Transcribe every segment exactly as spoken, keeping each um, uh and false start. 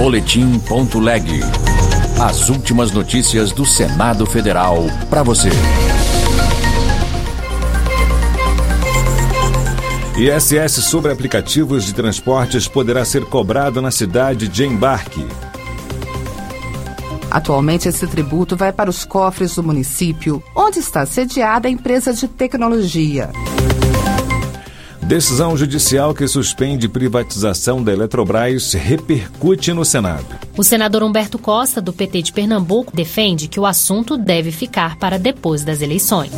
Boletim.leg. As últimas notícias do Senado Federal para você. I S S sobre aplicativos de transportes poderá ser cobrado na cidade de embarque. Atualmente, esse tributo vai para os cofres do município, onde está sediada a empresa de tecnologia. Decisão judicial que suspende privatização da Eletrobras repercute no Senado. O senador Humberto Costa, do P T de Pernambuco, defende que o assunto deve ficar para depois das eleições.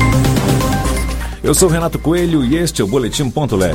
Eu sou Renato Coelho e este é o Boletim.leg.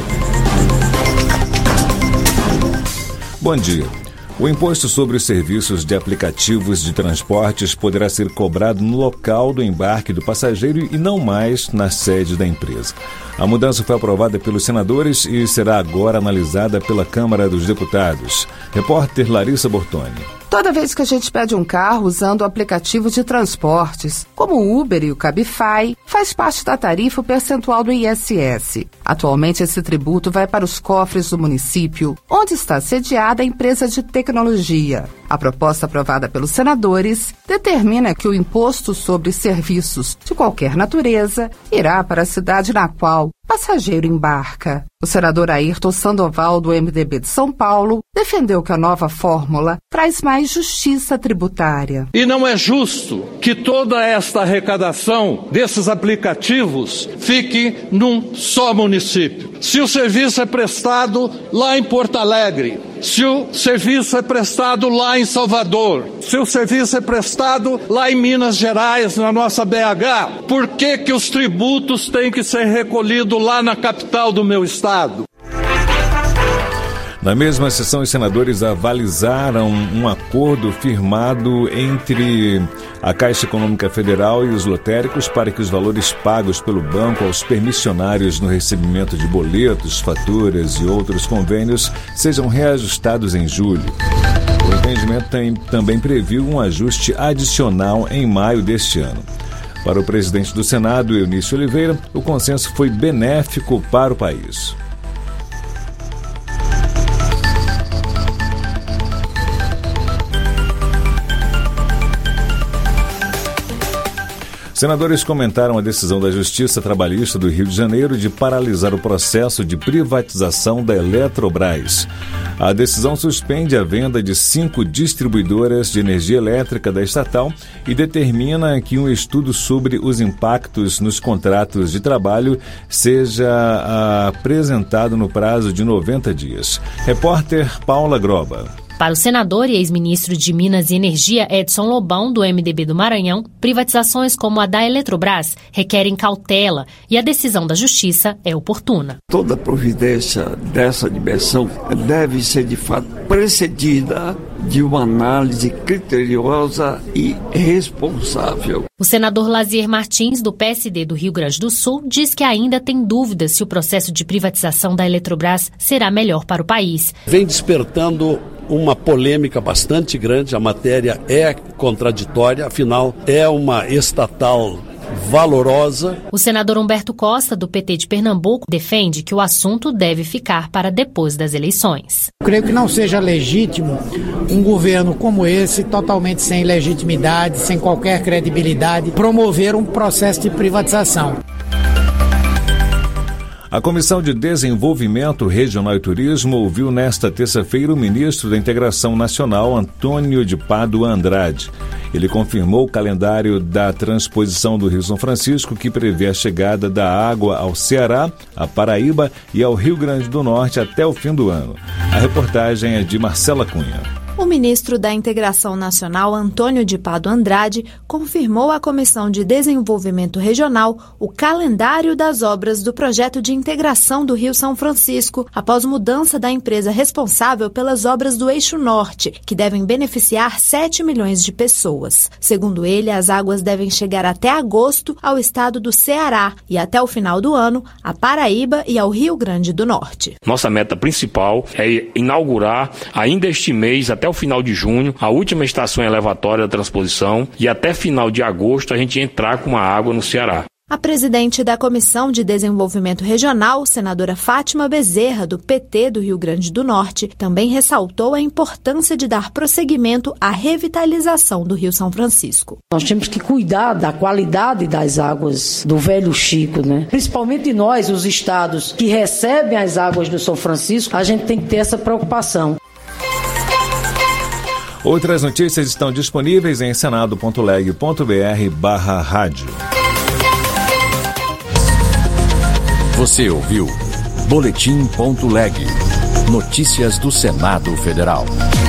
Bom dia. O imposto sobre os serviços de aplicativos de transportes poderá ser cobrado no local do embarque do passageiro e não mais na sede da empresa. A mudança foi aprovada pelos senadores e será agora analisada pela Câmara dos Deputados. Repórter Larissa Bortoni. Toda vez que a gente pede um carro usando o aplicativo de transportes, como o Uber e o Cabify, faz parte da tarifa o percentual do I S S. Atualmente, esse tributo vai para os cofres do município, onde está sediada a empresa de tecnologia. A proposta aprovada pelos senadores determina que o imposto sobre serviços de qualquer natureza irá para a cidade na qual o passageiro embarca. O senador Ayrton Sandoval, do M D B de São Paulo, defendeu que a nova fórmula traz mais justiça tributária. E não é justo que toda esta arrecadação desses aplicativos fique num só município. Se o serviço é prestado lá em Porto Alegre, se o serviço é prestado lá em Salvador, se o serviço é prestado lá em Minas Gerais, na nossa B H, por que que os tributos têm que ser recolhidos lá na capital do meu estado? Na mesma sessão, os senadores avalizaram um acordo firmado entre a Caixa Econômica Federal e os lotéricos para que os valores pagos pelo banco aos permissionários no recebimento de boletos, faturas e outros convênios sejam reajustados em julho. O entendimento tem, também previu um ajuste adicional em maio deste ano. Para o presidente do Senado, Eunício Oliveira, o consenso foi benéfico para o país. Senadores comentaram a decisão da Justiça Trabalhista do Rio de Janeiro de paralisar o processo de privatização da Eletrobras. A decisão suspende a venda de cinco distribuidoras de energia elétrica da estatal e determina que um estudo sobre os impactos nos contratos de trabalho seja apresentado no prazo de noventa dias. Repórter Paula Groba. Para o senador e ex-ministro de Minas e Energia, Edson Lobão, do M D B do Maranhão, privatizações como a da Eletrobras requerem cautela e a decisão da Justiça é oportuna. Toda providência dessa dimensão deve ser, de fato, precedida de uma análise criteriosa e responsável. O senador Lazier Martins, do P S D do Rio Grande do Sul, diz que ainda tem dúvidas se o processo de privatização da Eletrobras será melhor para o país. Vem despertando uma polêmica bastante grande, a matéria é contraditória, afinal é uma estatal valorosa. O senador Humberto Costa, do P T de Pernambuco, defende que o assunto deve ficar para depois das eleições. Creio que não seja legítimo um governo como esse, totalmente sem legitimidade, sem qualquer credibilidade, promover um processo de privatização. A Comissão de Desenvolvimento Regional e Turismo ouviu nesta terça-feira o ministro da Integração Nacional, Antônio de Pádua Andrade. Ele confirmou o calendário da transposição do Rio São Francisco, que prevê a chegada da água ao Ceará, à Paraíba e ao Rio Grande do Norte até o fim do ano. A reportagem é de Marcela Cunha. O ministro da Integração Nacional, Antônio de Pádua Andrade, confirmou à Comissão de Desenvolvimento Regional o calendário das obras do projeto de integração do Rio São Francisco, após mudança da empresa responsável pelas obras do Eixo Norte, que devem beneficiar sete milhões de pessoas. Segundo ele, as águas devem chegar até agosto ao estado do Ceará e até o final do ano à Paraíba e ao Rio Grande do Norte. Nossa meta principal é inaugurar ainda este mês, até o final de junho, a última estação elevatória da transposição e até final de agosto a gente entrar com a água no Ceará. A presidente da Comissão de Desenvolvimento Regional, senadora Fátima Bezerra, do P T do Rio Grande do Norte, também ressaltou a importância de dar prosseguimento à revitalização do Rio São Francisco. Nós temos que cuidar da qualidade das águas do Velho Chico, né? Principalmente nós, os estados que recebem as águas do São Francisco, a gente tem que ter essa preocupação. Outras notícias estão disponíveis em senado ponto leg ponto br barra rádio. Você ouviu Boletim ponto leg. Notícias do Senado Federal.